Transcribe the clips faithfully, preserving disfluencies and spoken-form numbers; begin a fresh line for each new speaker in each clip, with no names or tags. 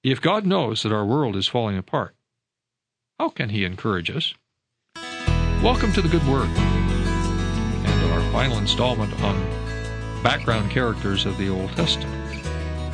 If God knows that our world is falling apart, how can he encourage us? Welcome to the Good Word and our final installment on background characters of the Old Testament.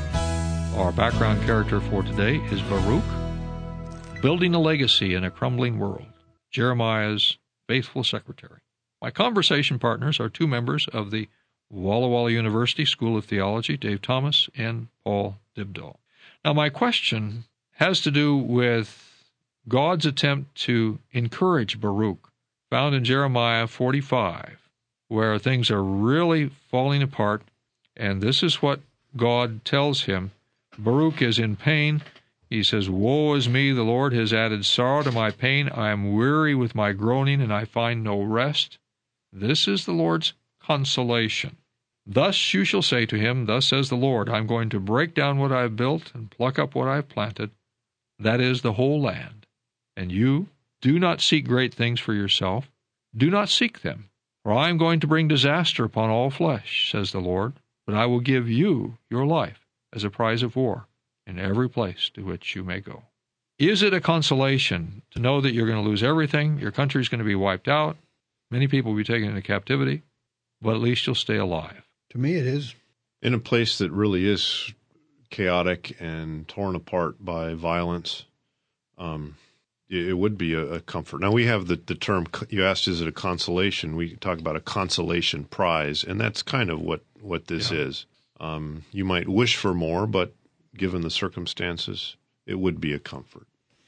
Our background character for today is Baruch, building a legacy in a crumbling world, Jeremiah's faithful secretary. My conversation partners are two members of the Walla Walla University School of Theology, Dave Thomas and Paul Dybdahl. Now, my question has to do with God's attempt to encourage Baruch, found in Jeremiah forty-five, where things are really falling apart, and this is what God tells him. Baruch is in pain. He says, "Woe is me, the Lord has added sorrow to my pain. I am weary with my groaning, and I find no rest." This is the Lord's consolation. "Thus you shall say to him, Thus says the Lord, I am going to break down what I have built and pluck up what I have planted, that is the whole land. And you do not seek great things for yourself. Do not seek them. For I am going to bring disaster upon all flesh, says the Lord, but I will give you your life as a prize of war in every place to which you may go." Is it a consolation to know that you're going to lose everything, your country's going to be wiped out, many people will be taken into captivity, but at least you'll stay alive?
To me, it is.
In a place that really is chaotic and torn apart by violence, um, it would be a, a comfort. Now, we have the, the term, you asked, is it a consolation? We talk about a consolation prize, and that's kind of what, what this yeah. is. Um, you might wish for more, but given the circumstances, it would be a comfort.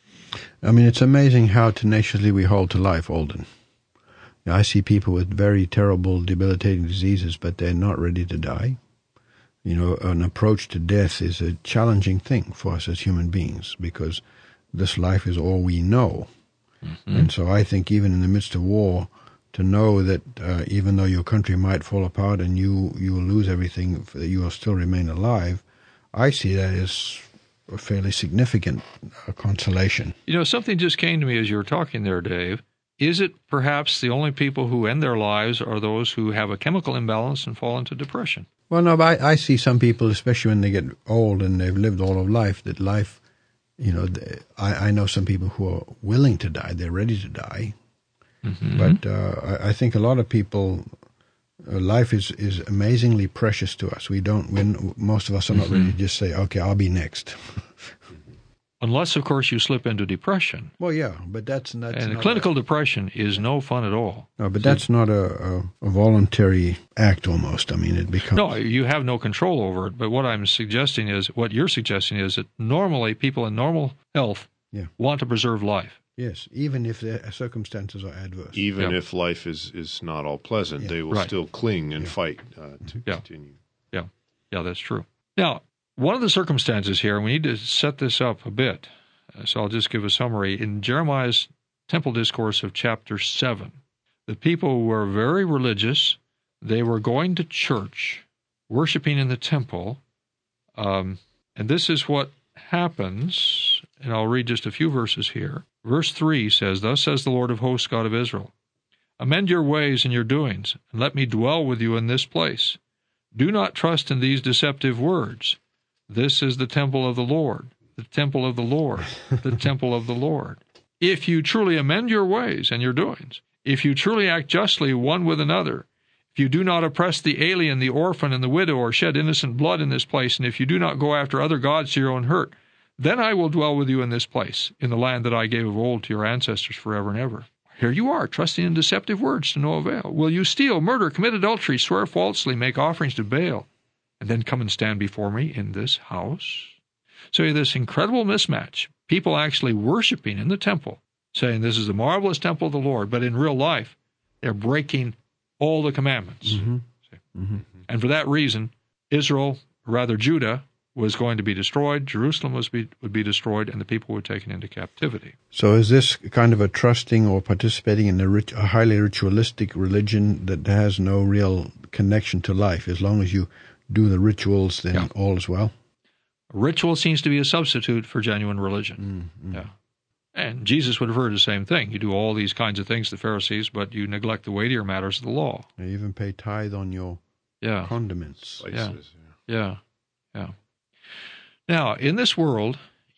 I mean, it's amazing how tenaciously we hold to life, Alden. I see people with very terrible, debilitating diseases, but they're not ready to die. You know, an approach to death is a challenging thing for us as human beings because this life is all we know. Mm-hmm. And so I think even in the midst of war, to know that uh, even though your country might fall apart and you, you will lose everything, you will still remain alive, I see that as a fairly significant uh, consolation.
You know, something just came to me as you were talking there, Dave. Is it perhaps the only people who end their lives are those who have a chemical imbalance and fall into depression?
Well, no, but I, I see some people, especially when they get old and they've lived all of life, that life, you know, they, I, I know some people who are willing to die, they're ready to die. Mm-hmm. But uh, I, I think a lot of people, uh, life is, is amazingly precious to us. We don't, when most of us are not mm-hmm. ready to just say, okay, I'll be next.
Unless, of course, you slip into depression.
Well, yeah, but that's, that's
and
not
clinical
a,
depression is no fun at all.
No, but that's not a, a, a voluntary act almost. I mean, it becomes...
No, you have no control over it. But what I'm suggesting is, what you're suggesting is that normally people in normal health
yeah.
want to preserve life.
Yes, even if the circumstances are adverse.
Even
yeah.
if life is, is not all pleasant,
yeah.
they will
right.
still cling and
yeah.
fight uh, to
yeah.
continue.
Yeah, yeah, that's true. Now, one of the circumstances here, we need to set this up a bit. So I'll just give a summary. In Jeremiah's Temple Discourse of chapter seven, the people were very religious. They were going to church, worshiping in the temple. Um, and this is what happens, and I'll read just a few verses here. Verse three says, "Thus says the Lord of hosts, God of Israel, amend your ways and your doings, and let me dwell with you in this place. Do not trust in these deceptive words. This is the temple of the Lord. The temple of the Lord, the temple of the Lord. If you truly amend your ways and your doings, if you truly act justly one with another, if you do not oppress the alien, the orphan, and the widow, or shed innocent blood in this place, and if you do not go after other gods to your own hurt, then I will dwell with you in this place, in the land that I gave of old to your ancestors forever and ever. Here you are, trusting in deceptive words to no avail. Will you steal, murder, commit adultery, swear falsely, make offerings to Baal, and then come and stand before me in this house?" So you have this incredible mismatch. People actually worshiping in the temple, saying this is the marvelous temple of the Lord, but in real life, they're breaking all the commandments.
Mm-hmm. Mm-hmm.
And for that reason, Israel, rather Judah, was going to be destroyed, Jerusalem was be, would be destroyed, and the people were taken into captivity.
So is this kind of a trusting or participating in a, rit- a highly ritualistic religion that has no real connection to life? As long as you do the rituals, then yeah. all is well?
Ritual seems to be a substitute for genuine religion. Mm-hmm. Yeah. And Jesus would have heard the same thing. You do all these kinds of things, the Pharisees, but you neglect the weightier matters of the law.
You even pay tithe on your
yeah.
condiments.
Spices,
yeah. yeah, yeah. Now, in this world,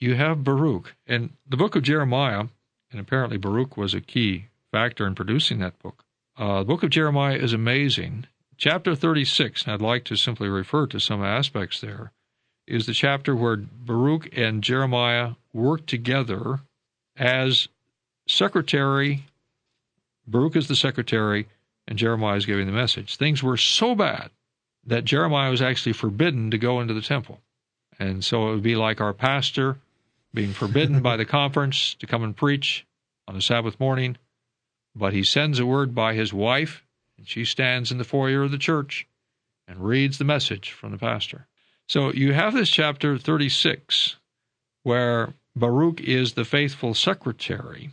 you have Baruch. And the book of Jeremiah, and apparently Baruch was a key factor in producing that book. Uh, the book of Jeremiah is amazing. Chapter thirty-six, and I'd like to simply refer to some aspects there, is the chapter where Baruch and Jeremiah work together as secretary. Baruch is the secretary, and Jeremiah is giving the message. Things were so bad that Jeremiah was actually forbidden to go into the temple. And so it would be like our pastor being forbidden by the conference to come and preach on a Sabbath morning, but he sends a word by his wife, and she stands in the foyer of the church and reads the message from the pastor. So you have this chapter thirty-six, where Baruch is the faithful secretary.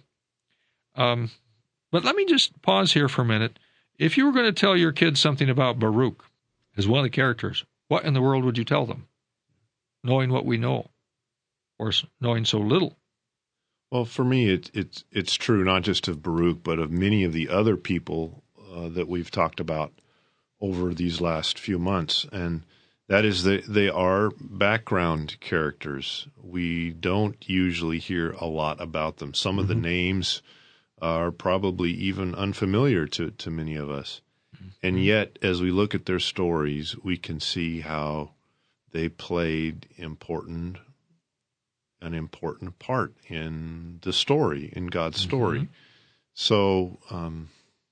Um, but let me just pause here for a minute. If you were going to tell your kids something about Baruch as one of the characters, what in the world would you tell them, knowing what we know, or knowing so little?
Well, for me, it, it's it's true not just of Baruch, but of many of the other people uh, that we've talked about over these last few months, and that is that they are background characters. We don't usually hear a lot about them. Some mm-hmm. of the names are probably even unfamiliar to, to many of us. Mm-hmm. And yet, as we look at their stories, we can see how they played important an important part in the story, in God's story. Mm-hmm. So um,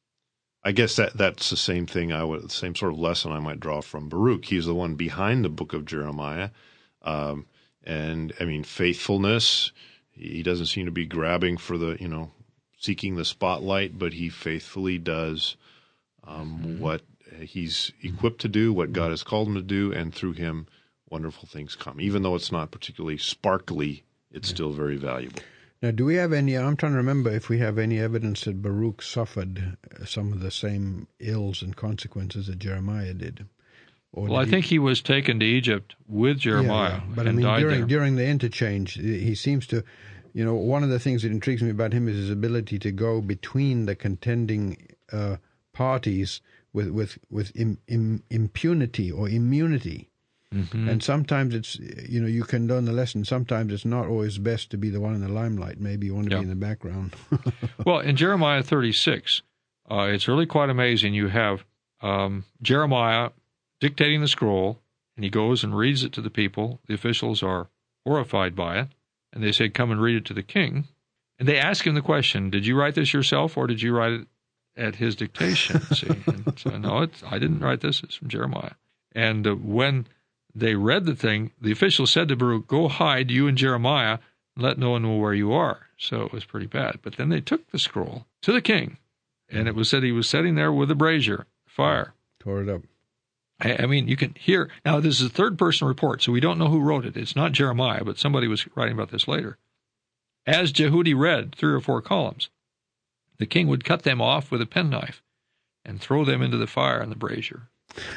I guess that that's the same thing I would, the same sort of lesson I might draw from Baruch. He's the one behind the book of Jeremiah. Um, and I mean, faithfulness, he doesn't seem to be grabbing for the, you know, seeking the spotlight, but he faithfully does um, mm-hmm. what he's equipped to do, what God has called him to do, and through him, wonderful things come. Even though it's not particularly sparkly, it's yeah. still very valuable.
Now, do we have any, I'm trying to remember if we have any evidence that Baruch suffered some of the same ills and consequences that Jeremiah did. Or
well, did I think he, he was taken to Egypt with Jeremiah yeah, yeah.
But
and
I mean,
died
during,
there.
during the interchange, he seems to, you know, one of the things that intrigues me about him is his ability to go between the contending uh, parties with, with, with im, im, impunity or immunity. Mm-hmm. And sometimes it's, you know, you can learn the lesson. Sometimes it's not always best to be the one in the limelight. Maybe you want to
yeah.
be in the background.
Well, in Jeremiah thirty-six, uh, it's really quite amazing. You have um, Jeremiah dictating the scroll, and he goes and reads it to the people. The officials are horrified by it, and they say, come and read it to the king. And they ask him the question, did you write this yourself, or did you write it at his dictation? See, and so, no, it's, I didn't write this. It's from Jeremiah. And uh, when they read the thing, the official said to Baruch, go hide, you and Jeremiah, and let no one know where you are. So it was pretty bad. But then they took the scroll to the king, and it was said he was sitting there with a brazier, fire.
Tore it up.
I, I mean, you can hear, now this is a third-person report, so we don't know who wrote it. It's not Jeremiah, but somebody was writing about this later. As Jehudi read three or four columns, the king would cut them off with a penknife and throw them into the fire in the brazier.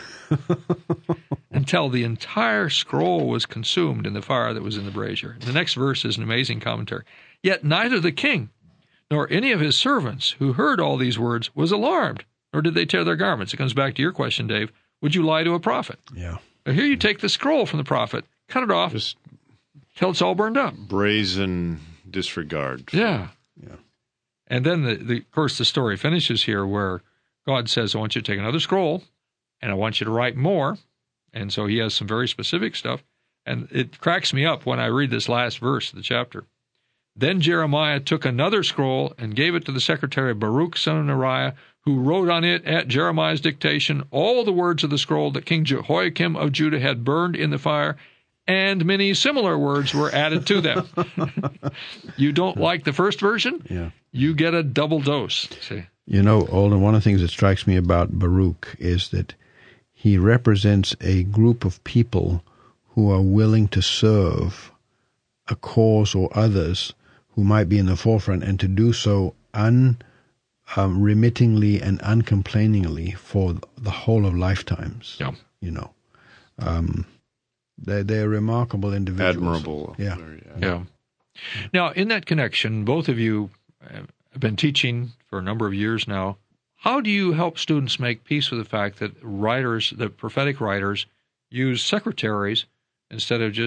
Until the entire scroll was consumed in the fire that was in the brazier. The next verse is an amazing commentary. Yet neither the king nor any of his servants who heard all these words was alarmed, nor did they tear their garments. It comes back to your question, Dave. Would you lie to a prophet?
Yeah.
But here you take the scroll from the prophet, cut it off, just till it's all burned up.
Brazen disregard.
Yeah.
Yeah.
And then, the, the, of course, the story finishes here where God says, I want you to take another scroll, and I want you to write more. And so he has some very specific stuff. And it cracks me up when I read this last verse of the chapter. Then Jeremiah took another scroll and gave it to the secretary Baruch, son of Neriah, who wrote on it at Jeremiah's dictation all the words of the scroll that King Jehoiakim of Judah had burned in the fire, and many similar words were added to them. You don't like the first version?
Yeah.
You get a double dose. See?
You know, Alden, one of the things that strikes me about Baruch is that he represents a group of people who are willing to serve a cause or others who might be in the forefront, and to do so unremittingly um, and uncomplainingly for the whole of lifetimes.
Yeah.
You know, um, they're, they're remarkable individuals.
Admirable.
Yeah.
Very,
yeah. Yeah. Now, in that connection, both of you have been teaching for a number of years now. How do you help students make peace with the fact that writers, the prophetic writers, use secretaries instead of just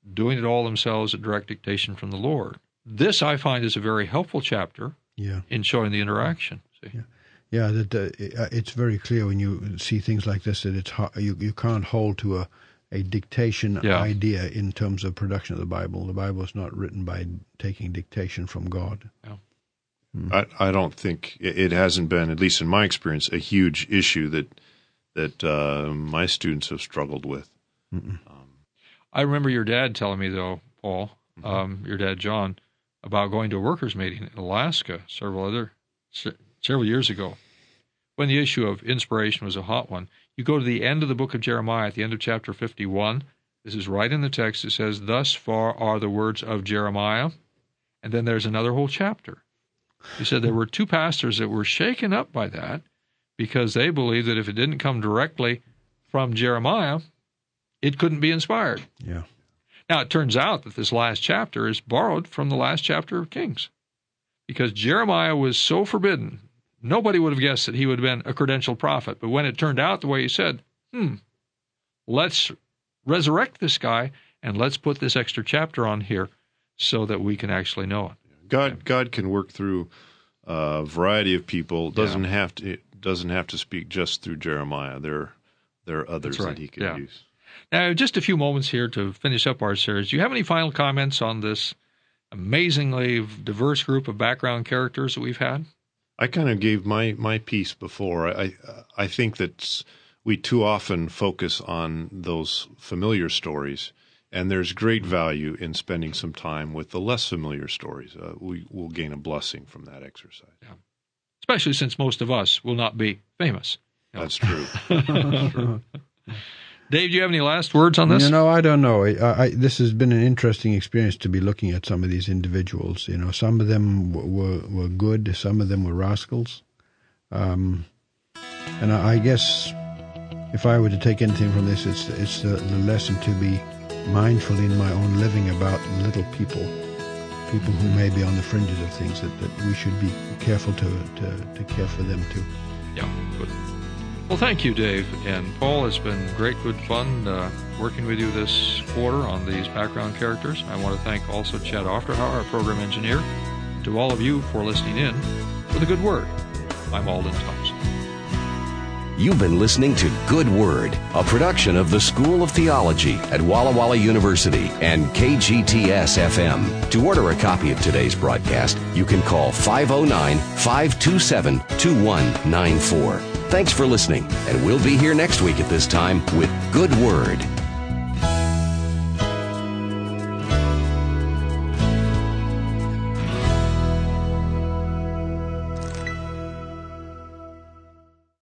doing it all themselves at direct dictation from the Lord. This, I find, is a very helpful chapter
Yeah.
in showing the interaction. See?
Yeah. Yeah, that uh, it's very clear when you see things like this that it's hard, you you can't hold to a a dictation
Yeah.
idea in terms of production of the Bible. The Bible is not written by taking dictation from God.
Yeah.
I, I don't think it it hasn't been, at least in my experience, a huge issue that that uh, my students have struggled with. Um,
I remember your dad telling me, though, Paul, um, your dad John, about going to a workers' meeting in Alaska several other se- several years ago, when the issue of inspiration was a hot one. You go to the end of the book of Jeremiah, at the end of chapter fifty-one. This is right in the text. It says, "Thus far are the words of Jeremiah," and then there's another whole chapter. He said there were two pastors that were shaken up by that because they believed that if it didn't come directly from Jeremiah, it couldn't be inspired.
Yeah.
Now, it turns out that this last chapter is borrowed from the last chapter of Kings, because Jeremiah was so forbidden, nobody would have guessed that he would have been a credentialed prophet. But when it turned out the way he said, hmm, let's resurrect this guy and let's put this extra chapter on here so that we can actually know it.
God, God can work through a variety of people. Doesn't
Yeah.
have to. It doesn't have to speak just through Jeremiah. There, there are others
That's right.
that He can
Yeah.
use.
Now, just a few moments here to finish up our series. Do you have any final comments on this amazingly diverse group of background characters that we've had?
I kind of gave my, my piece before. I I, I think that we too often focus on those familiar stories, and there's great value in spending some time with the less familiar stories. Uh, we will gain a blessing from that exercise.
Yeah. Especially since most of us will not be famous. You know.
That's true. That's true.
Dave, do you have any last words on this?
You know, I don't know. I, I, this has been an interesting experience to be looking at some of these individuals. You know, some of them w- were were good, some of them were rascals. Um, and I, I guess if I were to take anything from this, it's it's the, the lesson to be mindful in my own living about little people, people who may be on the fringes of things, that, that we should be careful to, to, to care for them too.
Yeah, good. Well, thank you, Dave. And Paul, it's been great, good fun uh, working with you this quarter on these background characters. I want to thank also Chad Ofterhauer, our program engineer, to all of you for listening in for the Good Word. I'm Alden Thompson.
You've been listening to Good Word, a production of the School of Theology at Walla Walla University and K G T S F M. To order a copy of today's broadcast, you can call five oh nine, five two seven, two one nine four. Thanks for listening, and we'll be here next week at this time with Good Word.